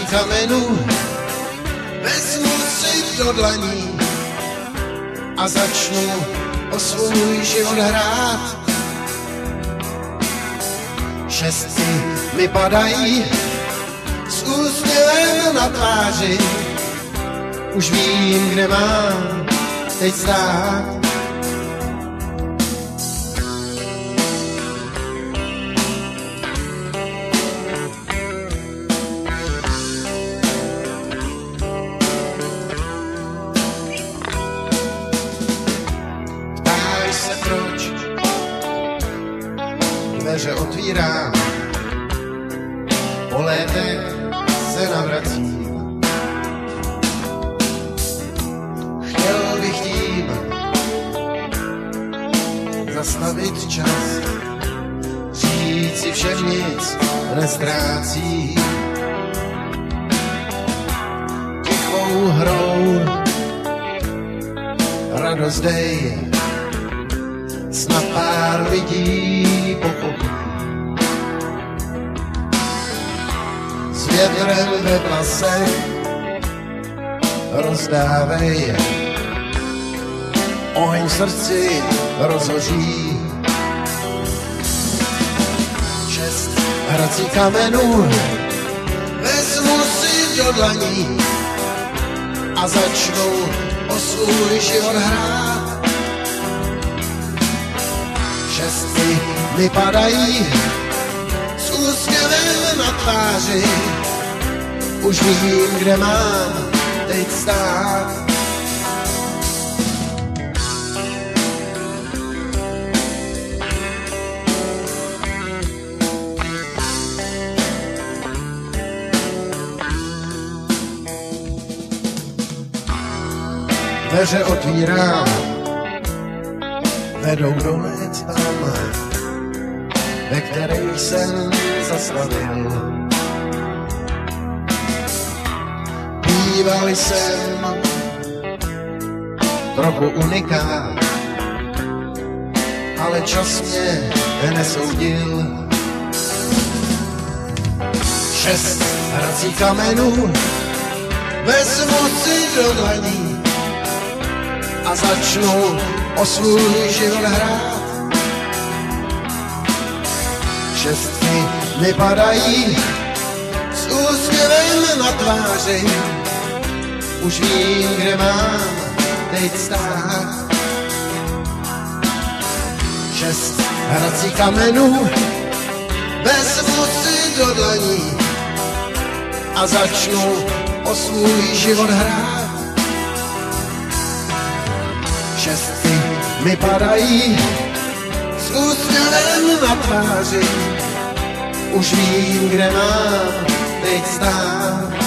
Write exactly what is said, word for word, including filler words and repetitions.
hrací kamenů vezmu si do dlaní a začnu o svůj život hrát. Šestky mi padají s úsměvem na tváři, už vím, kde mám teď stát. Ptáš se proč, dveře otvírám, po létech se navracím. Chtěl bych tím zastavit čas, říct si všem nic neztrácí. Tichou hrou radost dej, snad pár lidí pochopí. S větrem ve vlasech rozdávej, oheň v srdci rozhoří. Šest hrací kamenů vezmu si do dlaní a začnu o svůj život hrát. Šestky mi padají s úsměvem na tváři, už vím, kde mám teď stát. Dveře otvírám, vedou do let tam, ve kterých jsem zastavil. Býval jsem trochu unikát, ale čas mě nesoudil. Šest hracích kamenů vezmu si do dlaní a začnu o svůj život hrát. Šestky mi padají s úsměvem na tváři, už vím, kde mám teď stát. Šest hrací kamenů vezmu si do dlaní a začnu o svůj život hrát. Šestky mi padají s úsměvem na tváři, už vím, kde mám teď stát.